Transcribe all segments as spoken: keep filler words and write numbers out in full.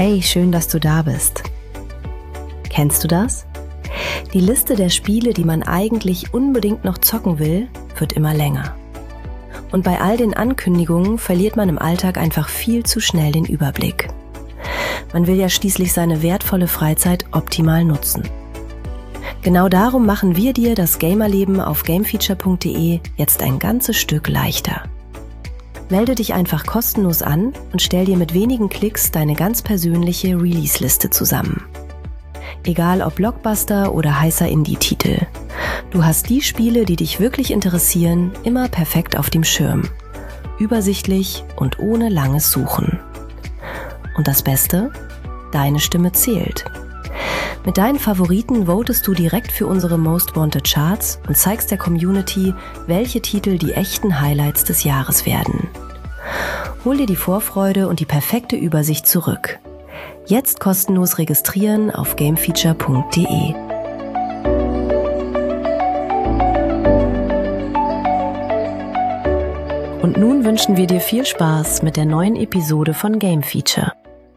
Hey, schön, dass du da bist. Kennst du das? Die Liste der Spiele, die man eigentlich unbedingt noch zocken will, wird immer länger. Und bei all den Ankündigungen verliert man im Alltag einfach viel zu schnell den Überblick. Man will ja schließlich seine wertvolle Freizeit optimal nutzen. Genau darum machen wir dir das Gamerleben auf gamefeature punkt de jetzt ein ganzes Stück leichter. Melde dich einfach kostenlos an und stell dir mit wenigen Klicks deine ganz persönliche Release-Liste zusammen. Egal ob Blockbuster oder heißer Indie-Titel. Du hast die Spiele, die dich wirklich interessieren, immer perfekt auf dem Schirm. Übersichtlich und ohne langes Suchen. Und das Beste? Deine Stimme zählt. Mit deinen Favoriten votest du direkt für unsere Most Wanted Charts und zeigst der Community, welche Titel die echten Highlights des Jahres werden. Hol dir die Vorfreude und die perfekte Übersicht zurück. Jetzt kostenlos registrieren auf gamefeature punkt de. Und nun wünschen wir dir viel Spaß mit der neuen Episode von Game Feature.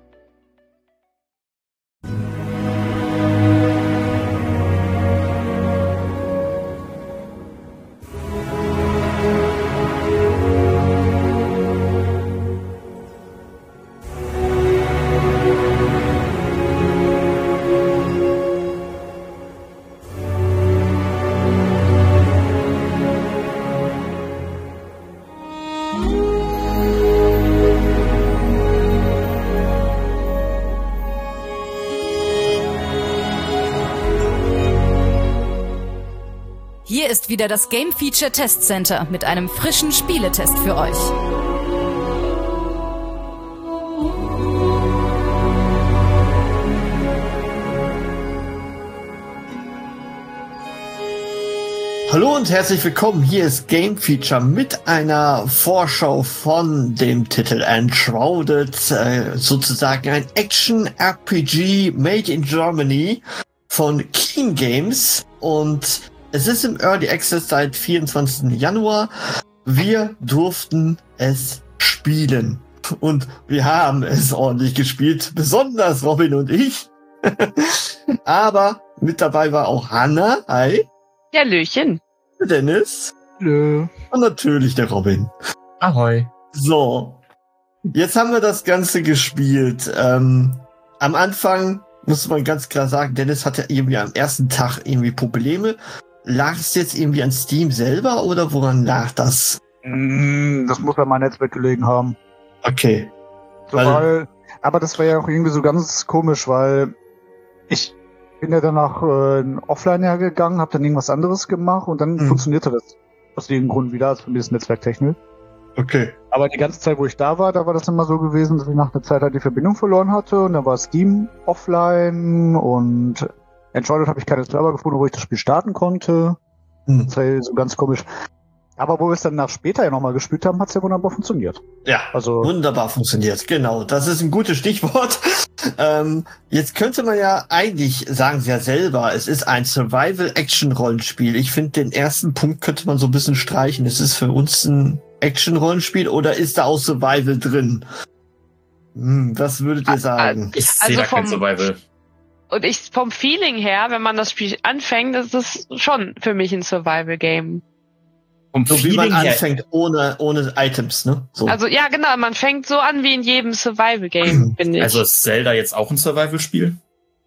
Hier ist wieder das Game Feature Test Center mit einem frischen Spieletest für euch. Hallo und herzlich willkommen, hier ist Game Feature mit einer Vorschau von dem Titel Enshrouded, äh, sozusagen ein Action-R P G made in Germany von Keen Games, und es ist im Early Access seit vierundzwanzigsten Januar. Wir durften es spielen und wir haben es ordentlich gespielt, besonders Robin und ich. Aber mit dabei war auch Hanna. Hi. Hallöchen. Dennis. Hallo. Und natürlich der Robin. Ahoi. So, jetzt haben wir das Ganze gespielt. Ähm, am Anfang muss man ganz klar sagen, Dennis hatte irgendwie am ersten Tag irgendwie Probleme. Lag es jetzt irgendwie an Steam selber oder woran lag das? Das muss an meinem Netzwerk gelegen haben. Okay. So, weil, weil, aber das war ja auch irgendwie so ganz komisch, weil ich bin ja danach äh, offline ja gegangen, habe dann irgendwas anderes gemacht und dann hm. funktionierte das aus irgendeinem Grund wieder, also von diesem Netzwerktechnik. Okay. Aber die ganze Zeit, wo ich da war, da war das immer so gewesen, dass ich nach einer Zeit halt die Verbindung verloren hatte und dann war Steam offline und Enshrouded habe ich keine Server gefunden, wo ich das Spiel starten konnte. Hm. Das war so ganz komisch. Aber wo wir es dann nach später ja nochmal gespielt haben, hat es ja wunderbar funktioniert. Ja, also wunderbar funktioniert, genau. Das ist ein gutes Stichwort. ähm, jetzt könnte man ja eigentlich, sagen sie ja selber, es ist ein Survival-Action-Rollenspiel. Ich finde, den ersten Punkt könnte man so ein bisschen streichen. Ist es für uns ein Action-Rollenspiel oder ist da auch Survival drin? Hm, was würdet ihr sagen? Ich sehe also da kein Survival. Und ich vom Feeling her, wenn man das Spiel anfängt, ist es schon für mich ein Survival-Game. Vom so wie man Feeling anfängt, her. ohne ohne Items, ne? So. Also ja, genau, man fängt so an wie in jedem Survival-Game, finde ich. Also ist Zelda jetzt auch ein Survival-Spiel?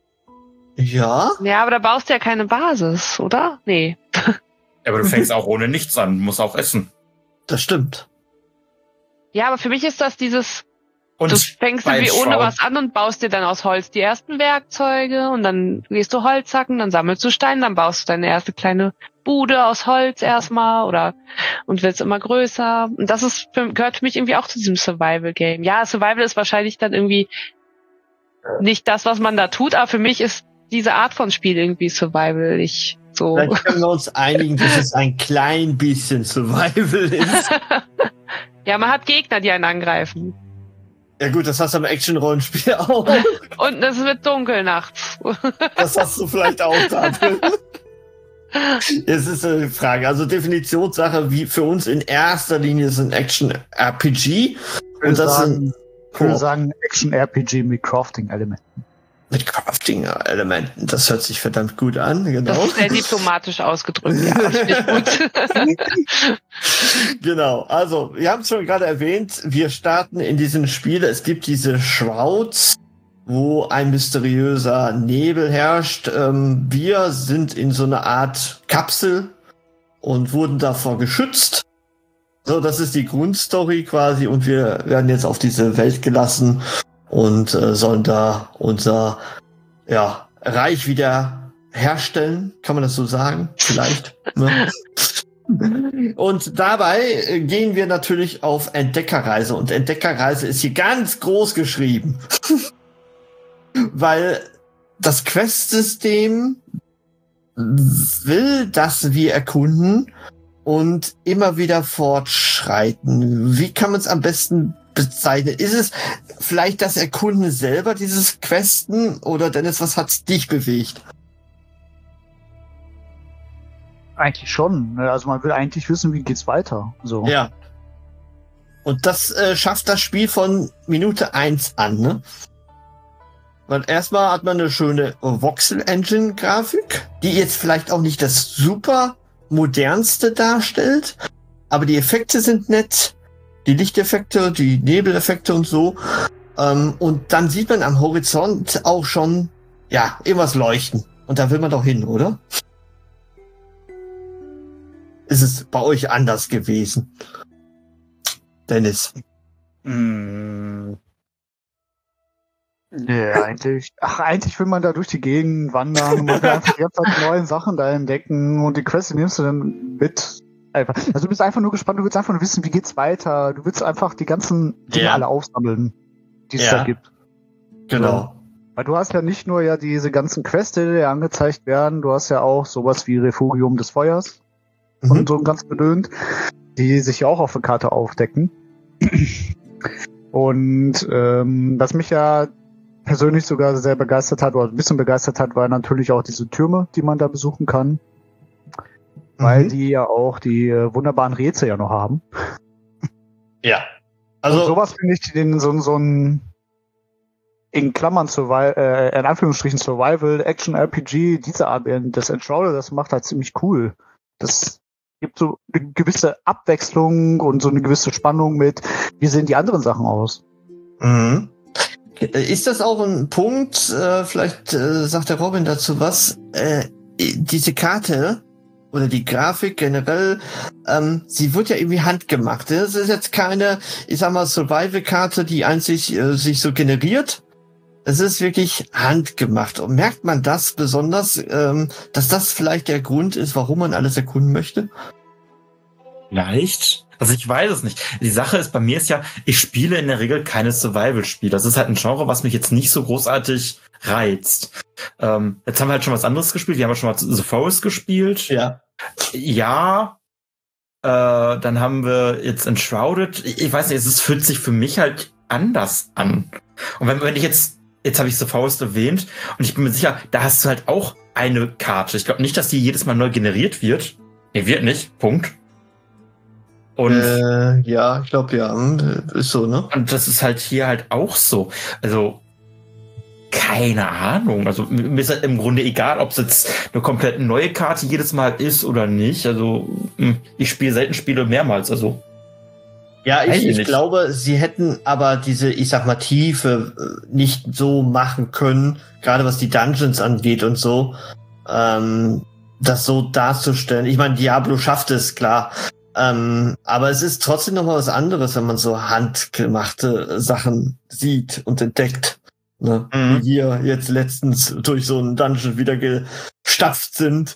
Ja? Ja, aber da baust du ja keine Basis, oder? Nee. Aber du fängst auch ohne nichts an, musst auch essen. Das stimmt. Ja, aber für mich ist das dieses... Und du fängst irgendwie ohne was an und baust dir dann aus Holz die ersten Werkzeuge und dann gehst du Holz hacken, dann sammelst du Steine, dann baust du deine erste kleine Bude aus Holz erstmal oder und wird's immer größer. Und das ist für, gehört für mich irgendwie auch zu diesem Survival-Game. Ja, Survival ist wahrscheinlich dann irgendwie nicht das, was man da tut, aber für mich ist diese Art von Spiel irgendwie Survival. Ich so. Vielleicht können wir uns einigen, dass es ein klein bisschen Survival ist. Ja, man hat Gegner, die einen angreifen. Ja gut, das hast du im Action-Rollenspiel auch. Und es wird dunkel nachts. Das hast du vielleicht auch da drin. Es ist eine Frage. Also Definitionssache, wie für uns in erster Linie ist ein Action-R P G. Und das sind, Ich würde sagen, Action-R P G mit Crafting-Elementen. Mit Crafting-Elementen, das hört sich verdammt gut an, genau. Das ist sehr diplomatisch ausgedrückt, ja, finde ich gut. Genau, also, wir haben es schon gerade erwähnt, wir starten in diesem Spiel, es gibt diese Shrouds, wo ein mysteriöser Nebel herrscht. Ähm, wir sind in so einer Art Kapsel und wurden davor geschützt. So, das ist die Grundstory quasi und wir werden jetzt auf diese Welt gelassen und äh, sollen da unser ja, Reich wieder herstellen. Kann man das so sagen? Vielleicht. Ne? Und dabei äh, gehen wir natürlich auf Entdeckerreise und Entdeckerreise ist hier ganz groß geschrieben. Weil das Quest-System will, dass wir erkunden und immer wieder fortschreiten. Wie kann man es am besten bezeichnen? Ist es vielleicht das Erkunden selber, dieses Questen? Oder Dennis, was hat dich bewegt? Eigentlich schon. Also man will eigentlich wissen, wie geht's weiter. So. Ja. Und das äh, schafft das Spiel von Minute eins an, ne? Weil erstmal hat man eine schöne Voxel-Engine-Grafik, die jetzt vielleicht auch nicht das super modernste darstellt, aber die Effekte sind nett, die Lichteffekte, die Nebeleffekte und so. Ähm, und dann sieht man am Horizont auch schon, ja, irgendwas leuchten. Und da will man doch hin, oder? Ist es bei euch anders gewesen? Dennis? Mm. Ja, eigentlich. Ach, eigentlich will man da durch die Gegend wandern und man will einfach die ganze Zeit neue Sachen da entdecken und die Quest nimmst du dann mit. Einfach. Also du bist einfach nur gespannt, du willst einfach nur wissen, wie geht's weiter. Du willst einfach die ganzen Dinge ja. alle aufsammeln, die es ja. da gibt. Genau. So. Weil du hast ja nicht nur ja diese ganzen Quests, die dir angezeigt werden, du hast ja auch sowas wie Refugium des Feuers mhm. und so ein ganz bedöhnt, die sich ja auch auf der Karte aufdecken. Und ähm, was mich ja persönlich sogar sehr begeistert hat, oder ein bisschen begeistert hat, war natürlich auch diese Türme, die man da besuchen kann. Mhm. Weil die ja auch die äh, wunderbaren Rätsel ja noch haben. Ja. Also und sowas finde ich den so, so ein in Klammern Survival, äh, in Anführungsstrichen Survival, Action R P G, diese Art, das Enshrouded, das macht halt ziemlich cool. Das gibt so eine gewisse Abwechslung und so eine gewisse Spannung mit, wie sehen die anderen Sachen aus? Mhm. Ist das auch ein Punkt, äh, vielleicht äh, sagt der Robin dazu was, äh, diese Karte oder die Grafik generell, ähm, sie wird ja irgendwie handgemacht. Das ist jetzt keine, ich sag mal, Survival-Karte, die einzig äh, sich so generiert. Es ist wirklich handgemacht. Und merkt man das besonders, ähm, dass das vielleicht der Grund ist, warum man alles erkunden möchte? Vielleicht. Also ich weiß es nicht. Die Sache ist, bei mir ist ja, ich spiele in der Regel keine Survival-Spiele. Das ist halt ein Genre, was mich jetzt nicht so großartig reizt. Ähm, jetzt haben wir halt schon was anderes gespielt. Wir haben ja schon mal The Forest gespielt. Ja. Ja. Äh, dann haben wir jetzt Enshrouded. Ich, ich weiß nicht, es fühlt sich für mich halt anders an. Und wenn, wenn ich jetzt, jetzt habe ich The Forest erwähnt und ich bin mir sicher, da hast du halt auch eine Karte. Ich glaube nicht, dass die jedes Mal neu generiert wird. Nee, wird nicht. Punkt. Und äh, ja, ich glaube ja, ist so, ne? Und das ist halt hier halt auch so. Also, keine Ahnung. Also, mir ist halt im Grunde egal, ob es jetzt eine komplett neue Karte jedes Mal ist oder nicht. Also, ich spiele selten Spiele mehrmals, also. Ja, ich, ich glaube, sie hätten aber diese, ich sag mal, Tiefe nicht so machen können, gerade was die Dungeons angeht und so, ähm, das so darzustellen. Ich meine, Diablo schafft es, klar. Ähm, aber es ist trotzdem noch mal was anderes, wenn man so handgemachte Sachen sieht und entdeckt. Ne? Mhm. Wie wir jetzt letztens durch so einen Dungeon wieder gestapft sind.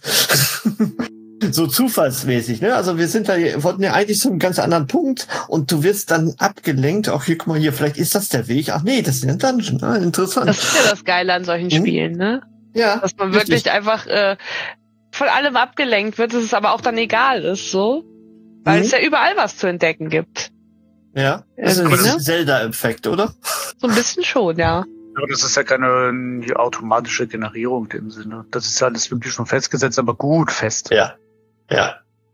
So zufallsmäßig, ne? Also wir sind da, wollten ja eigentlich zu einem ganz anderen Punkt und du wirst dann abgelenkt. Ach, hier, guck mal hier, vielleicht ist das der Weg. Ach nee, das ist ja ein Dungeon. Ah, interessant. Das ist ja das Geile an solchen mhm. Spielen, ne? Ja. Dass man wirklich richtig. einfach äh, von allem abgelenkt wird, dass es aber auch dann egal ist, so. Weil mhm. es ja überall was zu entdecken gibt. Ja, das ist ein Zelda-Effekt, oder? So ein bisschen schon, ja. Aber das ist ja keine automatische Generierung in dem Sinne. Das ist ja alles wirklich schon festgesetzt, aber gut fest. Ja, ja.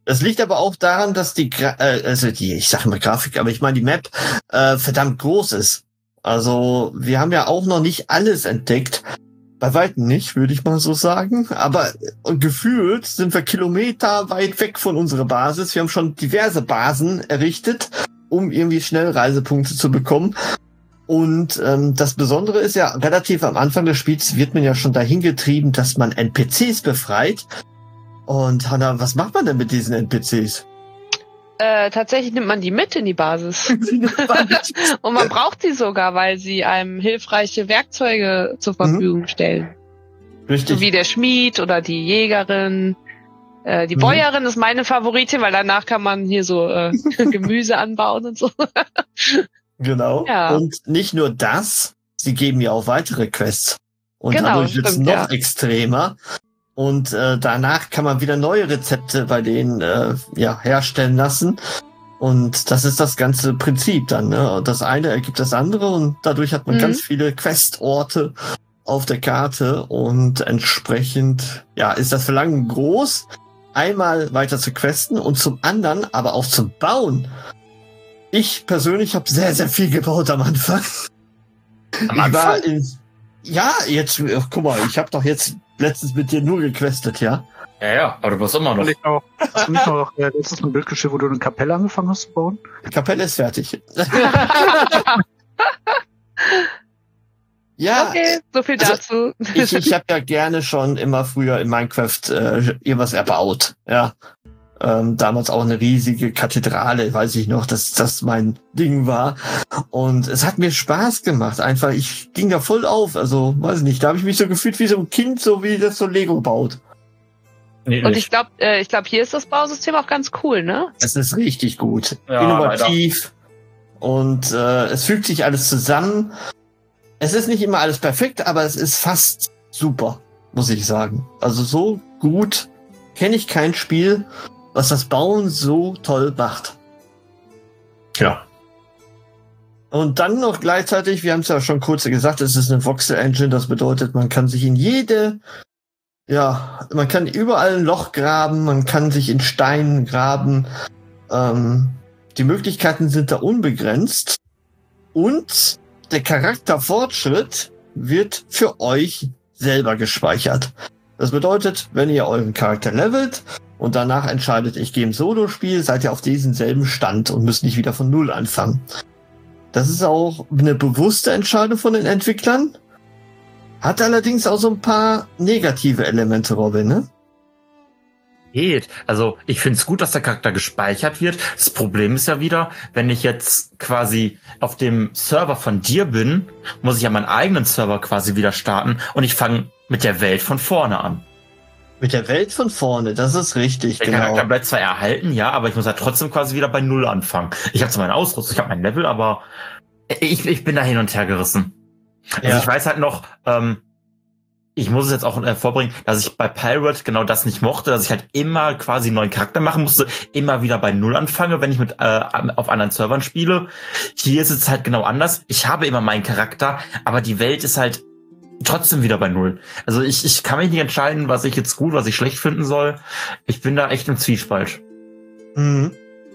Das liegt aber auch daran, dass die, Gra äh, also die, ich sage mal Grafik, aber ich meine die Map äh, verdammt groß ist. Also wir haben ja auch noch nicht alles entdeckt. Bei weitem nicht, würde ich mal so sagen. Aber gefühlt sind wir Kilometer weit weg von unserer Basis. Wir haben schon diverse Basen errichtet, um irgendwie schnell Reisepunkte zu bekommen. Und ähm, das Besondere ist ja, relativ am Anfang des Spiels wird man ja schon dahin getrieben, dass man N P Cs befreit. Und Hannah, was macht man denn mit diesen N P Cs? Äh, tatsächlich nimmt man die mit in die Basis. Und man braucht sie sogar, weil sie einem hilfreiche Werkzeuge zur Verfügung mhm. stellen. Richtig. So wie der Schmied oder die Jägerin. Äh, die mhm. Bäuerin ist meine Favoritin, weil danach kann man hier so äh, Gemüse anbauen und so. Genau. Ja. Und nicht nur das, sie geben ja auch weitere Quests. Und genau, dadurch wird es noch ja. extremer. Und äh, danach kann man wieder neue Rezepte bei denen äh, ja, herstellen lassen. Und das ist das ganze Prinzip dann. Ne? Das eine ergibt das andere und dadurch hat man mhm. ganz viele Questorte auf der Karte. Und entsprechend ja, ist das Verlangen groß, einmal weiter zu questen und zum anderen aber auch zu bauen. Ich persönlich habe sehr, sehr viel gebaut am Anfang. Am Anfang? In, ja, jetzt, guck mal, ich habe doch jetzt letztens mit dir nur gequestet, ja? Ja, ja, aber du warst immer noch. Ich auch. Hast du nicht noch äh, letztens ein Bild geschickt, wo du eine Kapelle angefangen hast zu bauen? Die Kapelle ist fertig. Ja. Okay, so viel dazu. Also, ich ich habe ja gerne schon immer früher in Minecraft äh, irgendwas erbaut, ja. Ähm, damals auch eine riesige Kathedrale, weiß ich noch, dass das mein Ding war. Und es hat mir Spaß gemacht. Einfach, ich ging da voll auf. Also, weiß ich nicht, da habe ich mich so gefühlt wie so ein Kind, so wie das so Lego baut. Nee, und ich glaube, äh, ich glaube, hier ist das Bausystem auch ganz cool, ne? Es ist richtig gut. Ja, innovativ. Leider. Und äh, es fügt sich alles zusammen. Es ist nicht immer alles perfekt, aber es ist fast super, muss ich sagen. Also so gut kenne ich kein Spiel, was das Bauen so toll macht. Ja. Und dann noch gleichzeitig, wir haben es ja schon kurz gesagt, es ist eine Voxel-Engine, das bedeutet, man kann sich in jede, ja, man kann überall ein Loch graben, man kann sich in Steinen graben. Ähm, die Möglichkeiten sind da unbegrenzt. Und der Charakterfortschritt wird für euch selber gespeichert. Das bedeutet, wenn ihr euren Charakter levelt und danach entscheidet, ich gehe im Solo-Spiel, seid ihr auf diesem selben Stand und müsst nicht wieder von Null anfangen. Das ist auch eine bewusste Entscheidung von den Entwicklern. Hat allerdings auch so ein paar negative Elemente, Robin, ne? Geht. Also ich finde es gut, dass der Charakter gespeichert wird. Das Problem ist ja wieder, wenn ich jetzt quasi auf dem Server von dir bin, muss ich ja meinen eigenen Server quasi wieder starten und ich fange mit der Welt von vorne an. Mit der Welt von vorne, das ist richtig, der genau. Der Charakter bleibt zwar erhalten, ja, aber ich muss halt trotzdem quasi wieder bei Null anfangen. Ich habe zwar meine Ausrüstung, ich habe mein Level, aber ich, ich bin da hin und her gerissen. Also ja. Ich weiß halt noch, ähm, ich muss es jetzt auch äh, vorbringen, dass ich bei Pirate genau das nicht mochte, dass ich halt immer quasi einen neuen Charakter machen musste, immer wieder bei Null anfange, wenn ich mit äh, auf anderen Servern spiele. Hier ist es halt genau anders. Ich habe immer meinen Charakter, aber die Welt ist halt trotzdem wieder bei Null. Also ich, ich kann mich nicht entscheiden, was ich jetzt gut, was ich schlecht finden soll. Ich bin da echt im Zwiespalt. Mhm.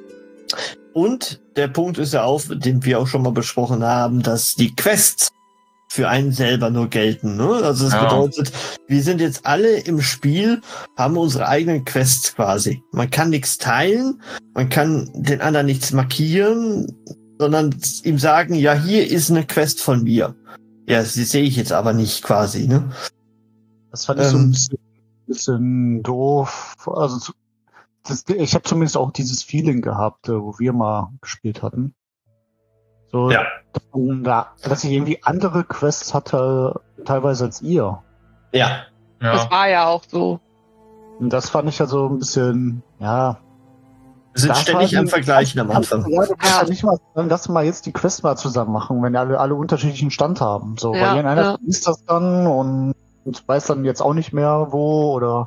Und der Punkt ist ja auch, den wir auch schon mal besprochen haben, dass die Quests für einen selber nur gelten. Ne? Also das ja. bedeutet, wir sind jetzt alle im Spiel, haben unsere eigenen Quests quasi. Man kann nichts teilen, man kann den anderen nichts markieren, sondern ihm sagen, ja, hier ist eine Quest von mir. Ja, das sehe ich jetzt aber nicht quasi, ne? Das fand ich ähm, so ein bisschen, bisschen doof. Also zu, das, ich habe zumindest auch dieses Feeling gehabt, wo wir mal gespielt hatten. So, ja. da, dass ich irgendwie andere Quests hatte, teilweise als ihr. Ja. ja. Das war ja auch so. Und das fand ich ja so ein bisschen, ja. Wir sind ständig am Vergleichen am Anfang. Ja, du kannst ja nicht mal sagen, lass mal jetzt die Quest mal zusammen machen, wenn alle, alle unterschiedlichen Stand haben. So, ja, weil einer ja. liest das dann und, und weiß dann jetzt auch nicht mehr wo oder.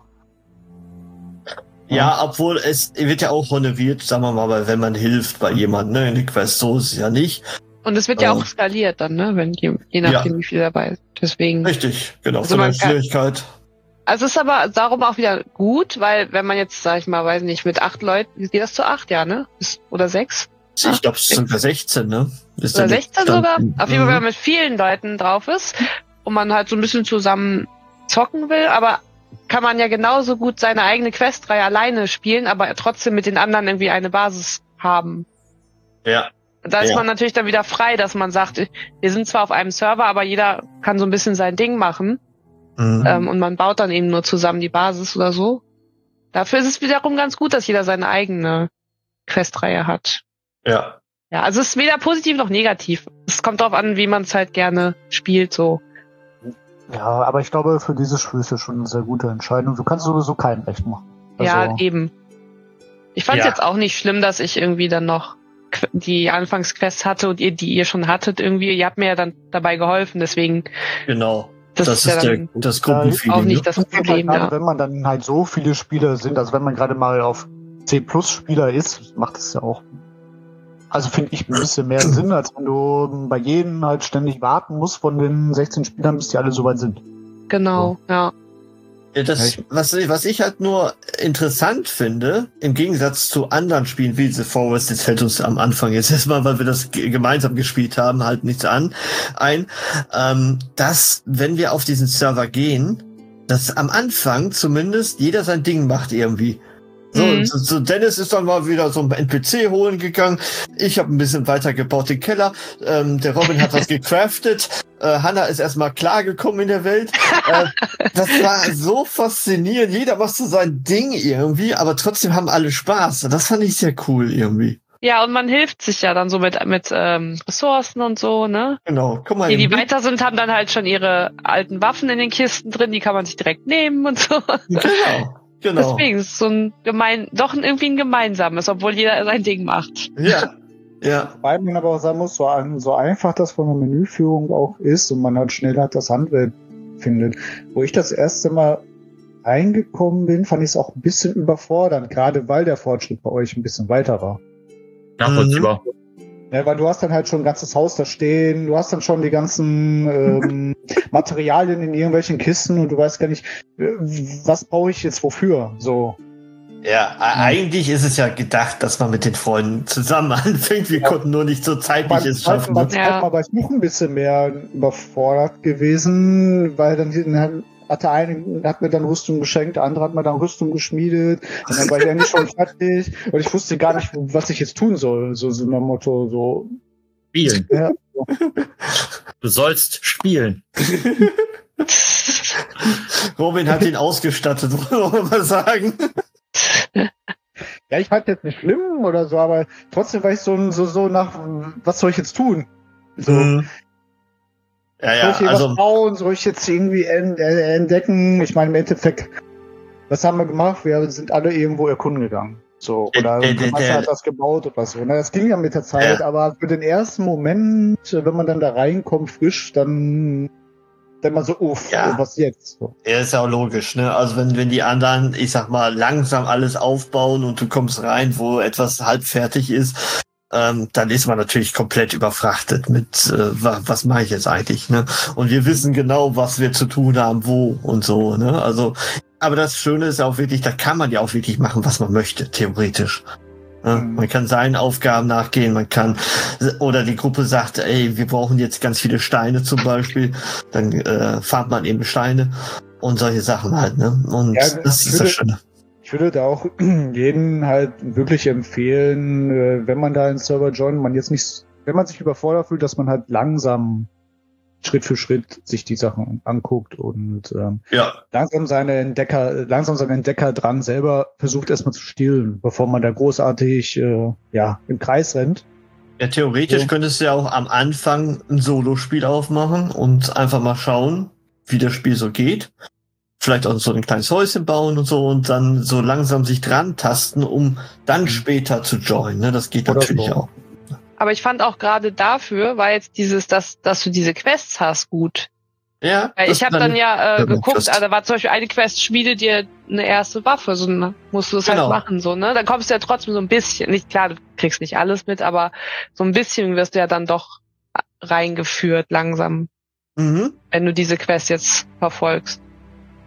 Ja, obwohl es wird ja auch honoriert, sagen wir mal, wenn man hilft bei jemandem, ne, in die Quest, so ist es ja nicht. Und es wird ja ähm, auch skaliert dann, ne, wenn je, je nachdem, ja. wie viel dabei ist. Deswegen. Richtig, genau, also von der Schwierigkeit. Also es ist aber darum auch wieder gut, weil wenn man jetzt, sag ich mal, weiß nicht, mit acht Leuten, geht das zu acht, ja, ne? Oder sechs? Ich glaube, es sind sogar sechzehn, ne? Ist Oder sechzehn sogar? Mhm. Auf jeden Fall, wenn man mit vielen Leuten drauf ist und man halt so ein bisschen zusammen zocken will, aber kann man ja genauso gut seine eigene Questreihe alleine spielen, aber trotzdem mit den anderen irgendwie eine Basis haben. Ja. Da ist ja. man natürlich dann wieder frei, dass man sagt, wir sind zwar auf einem Server, aber jeder kann so ein bisschen sein Ding machen. Mhm. Ähm, und man baut dann eben nur zusammen die Basis oder so. Dafür ist es wiederum ganz gut, dass jeder seine eigene Questreihe hat. Ja. Ja, also es ist weder positiv noch negativ. Es kommt darauf an, wie man es halt gerne spielt, so. Ja, aber ich glaube, für dieses Spiel ist das schon eine sehr gute Entscheidung. Du kannst sowieso keinen recht machen. Also, ja, eben. Ich fand es ja. jetzt auch nicht schlimm, dass ich irgendwie dann noch die Anfangsquests hatte und ihr, die ihr schon hattet irgendwie. Ihr habt mir ja dann dabei geholfen, deswegen. Genau. Das, das ist, ist ja der, das Gruppenfeeling. Auch nicht das Problem, halt, ja. Wenn man dann halt so viele Spieler sind, also wenn man gerade mal auf C Plus Spieler ist, macht es ja auch, also finde ich, ein bisschen mehr Sinn, als wenn du bei jedem halt ständig warten musst von den sechzehn Spielern, bis die alle soweit sind. Genau, so. ja. Das, was, was ich halt nur interessant finde, im Gegensatz zu anderen Spielen wie The Forest, jetzt fällt uns am Anfang jetzt erstmal, weil wir das g- gemeinsam gespielt haben, halt nichts an, ein, ähm, dass, wenn wir auf diesen Server gehen, dass am Anfang zumindest jeder sein Ding macht irgendwie. So, mhm. so, so Dennis ist dann mal wieder so ein N P C holen gegangen. Ich habe ein bisschen weiter gebaut den Keller. Ähm, der Robin hat was gecraftet. Äh, Hannah ist erstmal klargekommen in der Welt. Äh, das war so faszinierend. Jeder macht so sein Ding irgendwie, aber trotzdem haben alle Spaß. Das fand ich sehr cool irgendwie. Ja, und man hilft sich ja dann so mit mit ähm, Ressourcen und so, ne? Genau, guck mal. Die, die weiter sind, haben dann halt schon ihre alten Waffen in den Kisten drin, die kann man sich direkt nehmen und so. Genau. Genau. Deswegen ist es so ein gemein, doch irgendwie ein gemeinsames, obwohl jeder sein Ding macht. Ja, ja. Weil man aber auch sagen muss, so, ein, so einfach das von der Menüführung auch ist und man halt schnell halt das Handwerk findet. Wo ich das erste Mal reingekommen bin, fand ich es auch ein bisschen überfordernd, gerade weil der Fortschritt bei euch ein bisschen weiter war. Nachvollziehbar. Mhm. Ja, weil du hast dann halt schon ein ganzes Haus da stehen, du hast dann schon die ganzen ähm, Materialien in irgendwelchen Kisten und du weißt gar nicht, was brauche ich jetzt wofür, so. Ja, eigentlich ist es ja gedacht, dass man mit den Freunden zusammen anfängt. Wir ja. konnten nur nicht so zeitlich es schaffen. Man ja. war bei Fluch ein bisschen mehr überfordert gewesen, weil dann hat der eine hat mir dann Rüstung geschenkt, der andere hat mir dann Rüstung geschmiedet und dann war ich eigentlich schon fertig und ich wusste gar nicht, was ich jetzt tun soll. So so ein Motto, so. Spielen. Ja, so. Du sollst spielen. Robin hat ihn ausgestattet, wollen wir mal sagen. Ja, ich fand jetzt nicht schlimm oder so, aber trotzdem war ich so, so, so nach, was soll ich jetzt tun? So. Mhm. Ja, ja, soll ich hier also, was bauen? Soll ich jetzt irgendwie entdecken? Ich meine, im Endeffekt, was haben wir gemacht? Wir sind alle irgendwo erkunden gegangen. So, oder der, der, man der, hat das gebaut oder so. Na, das ging ja mit der Zeit, ja. aber für den ersten Moment, wenn man dann da reinkommt, frisch, dann dann mal so, uff, ja. was jetzt? So. Ja, ist ja auch logisch, ne? Also wenn, wenn die anderen, ich sag mal, langsam alles aufbauen und du kommst rein, wo etwas halb fertig ist, ähm, dann ist man natürlich komplett überfrachtet mit, äh, was, was mache ich jetzt eigentlich, ne? Und wir wissen genau, was wir zu tun haben, wo und so, ne? Also, aber das Schöne ist auch wirklich, da kann man ja auch wirklich machen, was man möchte, theoretisch. Ja, man kann seinen Aufgaben nachgehen, man kann, oder die Gruppe sagt, ey, wir brauchen jetzt ganz viele Steine zum Beispiel, dann äh, farmt man eben Steine und solche Sachen halt, ne? Und ja, das ist würde, das Schöne. Ich würde da auch jeden halt wirklich empfehlen, wenn man da einen Server joint, man jetzt nicht, wenn man sich überfordert fühlt, dass man halt langsam Schritt für Schritt sich die Sachen anguckt und ähm, ja. langsam seine Entdecker, langsam seine Entdecker dran selber versucht erstmal zu stillen, bevor man da großartig äh, ja im Kreis rennt. Ja, theoretisch so. Könntest du ja auch am Anfang ein Solospiel aufmachen und einfach mal schauen, wie das Spiel so geht. Vielleicht auch so ein kleines Häuschen bauen und so und dann so langsam sich dran tasten, um dann später zu joinen. Ne? Das geht Oder natürlich so. auch. Aber ich fand auch gerade dafür, war jetzt dieses, dass, dass du diese Quests hast, gut. Ja. Weil ich habe dann ja äh, geguckt, also da war zum Beispiel eine Quest, schmiede dir eine erste Waffe, so ne, musst du das genau. halt machen, so, ne? Dann kommst du ja trotzdem so ein bisschen, nicht klar, du kriegst nicht alles mit, aber so ein bisschen wirst du ja dann doch reingeführt, langsam. Mhm. Wenn du diese Quest jetzt verfolgst.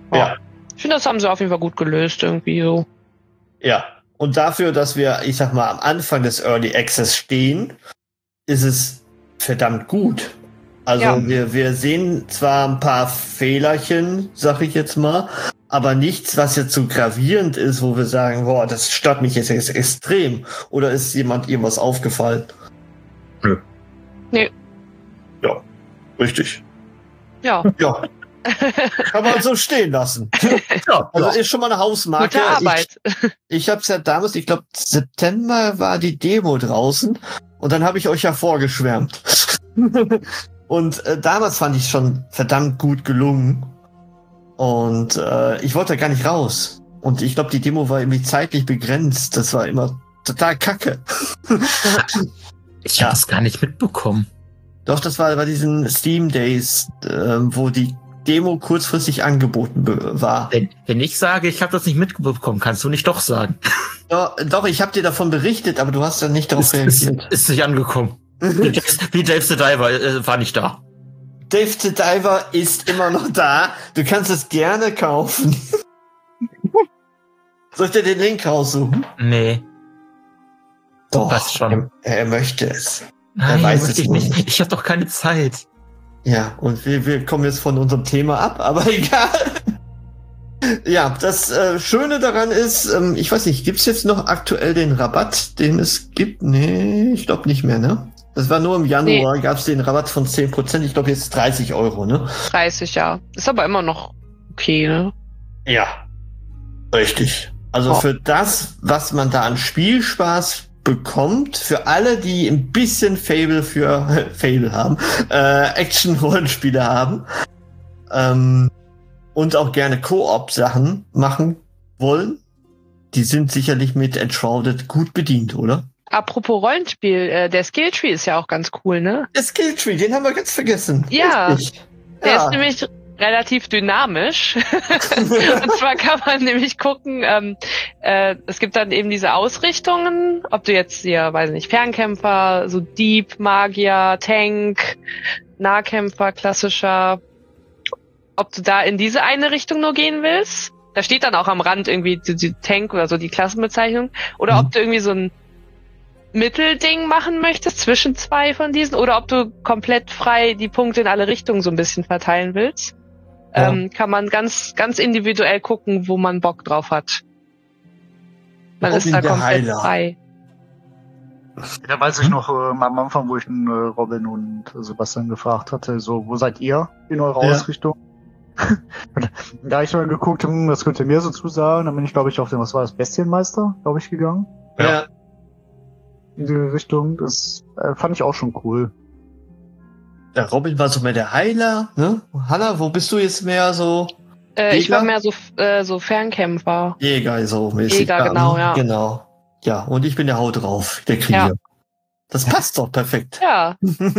Ja. Ich finde, das haben sie auf jeden Fall gut gelöst, irgendwie so. Ja. Und dafür, dass wir, ich sag mal, am Anfang des Early Access stehen, ist es verdammt gut. Also Ja. wir, wir sehen zwar ein paar Fehlerchen, sag ich jetzt mal, aber nichts, was jetzt so gravierend ist, wo wir sagen, boah, das stört mich jetzt extrem. Oder ist jemand irgendwas aufgefallen? Nö. Nee. Ja, richtig. Ja. Ja. Kann man so stehen lassen. Ja, Also ja. ist schon mal eine Hausmarke. Gute Arbeit. Ich, ich habe es ja damals, ich glaube September war die Demo draußen und dann habe ich euch ja vorgeschwärmt. Und äh, damals fand ich schon verdammt gut gelungen. Und äh, ich wollte da gar nicht raus. Und ich glaube, die Demo war irgendwie zeitlich begrenzt. Das war immer total kacke. Ich habe das gar nicht mitbekommen. Doch, das war bei diesen Steam Days, äh, wo die Demo kurzfristig angeboten be- war. Wenn, wenn ich sage, ich habe das nicht mitbekommen, kannst du nicht doch sagen. Ja, doch, ich habe dir davon berichtet, aber du hast dann nicht darauf Ist, ist, reagiert. ist nicht angekommen. Wie Dave, wie Dave the Diver äh, war nicht da. Dave the Diver ist immer noch da. Du kannst es gerne kaufen. Soll ich dir den Link raussuchen? Nee. Doch, Passt schon. Er, er möchte es. Nein, weiß möchte es ich nicht. nicht. Ich habe doch keine Zeit. Ja, und wir, wir kommen jetzt von unserem Thema ab, aber egal. Ja, das äh, Schöne daran ist, ähm, ich weiß nicht, gibt's jetzt noch aktuell den Rabatt, den es gibt? Nee, ich glaube nicht mehr, ne? Das war nur im Januar, nee. Gab's den Rabatt von zehn Prozent, ich glaube jetzt dreißig Euro, ne? dreißig, ja. Ist aber immer noch okay, ne? Ja, richtig. Also oh. für das, was man da an Spielspaß bekommt, für alle, die ein bisschen Fable für Fable haben, äh, Action-Rollenspiele haben, ähm, und auch gerne Koop-Sachen machen wollen, die sind sicherlich mit Enshrouded gut bedient, oder? Apropos Rollenspiel, äh, der Skilltree ist ja auch ganz cool, ne? Der Skilltree, den haben wir ganz vergessen. Ja, Richtig. der Ja. ist nämlich relativ dynamisch. Und zwar kann man nämlich gucken, ähm, äh, es gibt dann eben diese Ausrichtungen, ob du jetzt hier, weiß nicht, Fernkämpfer, so Dieb, Magier, Tank, Nahkämpfer, klassischer, ob du da in diese eine Richtung nur gehen willst. Da steht dann auch am Rand irgendwie die, die Tank oder so die Klassenbezeichnung. Oder Mhm. ob du irgendwie so ein Mittelding machen möchtest zwischen zwei von diesen oder ob du komplett frei die Punkte in alle Richtungen so ein bisschen verteilen willst. Ja. Ähm, kann man ganz, ganz individuell gucken, wo man Bock drauf hat. Man Robin ist da der komplett Heiler. frei. Da weiß ich noch äh, am Anfang, wo ich den, äh, Robin und Sebastian gefragt hatte, so, wo seid ihr in eurer Ja. Ausrichtung? Da habe ich mal geguckt, hm, was könnt ihr mir so zusagen? Dann bin ich, glaube ich, auf den, was war das, Bestienmeister, glaube ich, gegangen. Ja. In die Richtung. Das äh, fand ich auch schon cool. Der Robin war so mehr der Heiler, ne? Hanna, wo bist du jetzt mehr so? Äh, ich Jäger? war mehr so, äh, so Fernkämpfer. Jäger, so mäßig. Jäger, genau, ja. Genau. Ja, und ich bin der Haut drauf, der Krieger. Ja. Das passt doch perfekt. Ja,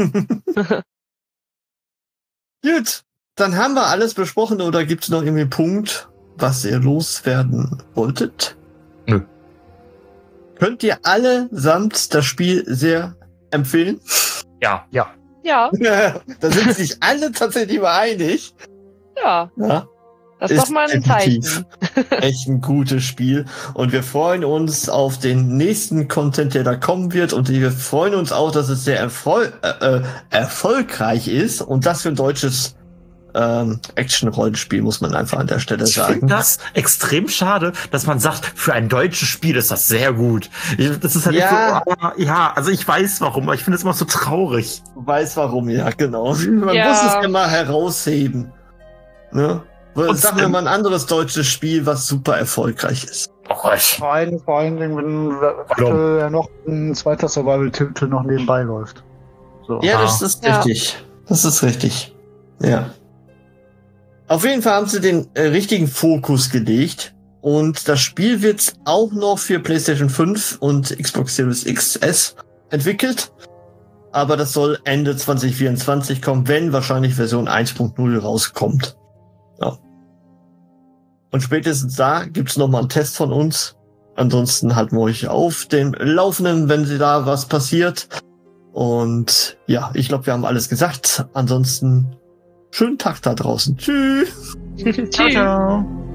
Gut, dann haben wir alles besprochen oder gibt's noch irgendwie einen Punkt, was ihr loswerden wolltet? Nö. Könnt ihr allesamt das Spiel sehr empfehlen? Ja. ja, Da sind sich alle tatsächlich mal einig. ja. Ja, Das ist, Ist doch mal ein definitiv. Zeichen. echt ein gutes Spiel. Und wir freuen uns auf den nächsten Content, der da kommen wird. Und wir freuen uns auch, dass es sehr erfol äh, äh, erfolgreich ist. Und das für ein deutsches ähm, Action-Rollenspiel, muss man einfach an der Stelle Ich sagen. finde das extrem schade, dass man sagt, für ein deutsches Spiel ist das sehr gut. Ich, das ist halt Ja. so, ah, ja, also ich weiß warum, aber ich finde es immer so traurig. Du weißt warum, ja, genau. Man Ja. muss es immer herausheben. Ne? Und Sag mir ähm, mal ein anderes deutsches Spiel, was super erfolgreich ist. Oh Gott. Vor allen, vor allen Dingen, wenn aktuell ja noch ein zweiter Survival-Titel noch nebenbei läuft. So. Ja, Ah. das ist Ja. richtig. Das ist richtig. Ja. Auf jeden Fall haben sie den äh, richtigen Fokus gelegt. Und das Spiel wird auch noch für PlayStation fünf und Xbox Series X S entwickelt. Aber das soll Ende zwanzig vierundzwanzig kommen, wenn wahrscheinlich Version eins Punkt null rauskommt. Ja. Und spätestens da gibt's noch mal einen Test von uns. Ansonsten halten wir euch auf dem Laufenden, wenn sie da was passiert. Und ja, ich glaube, wir haben alles gesagt. Ansonsten schönen Tag da draußen. Tschüss. Tschüss. Ciao, ciao.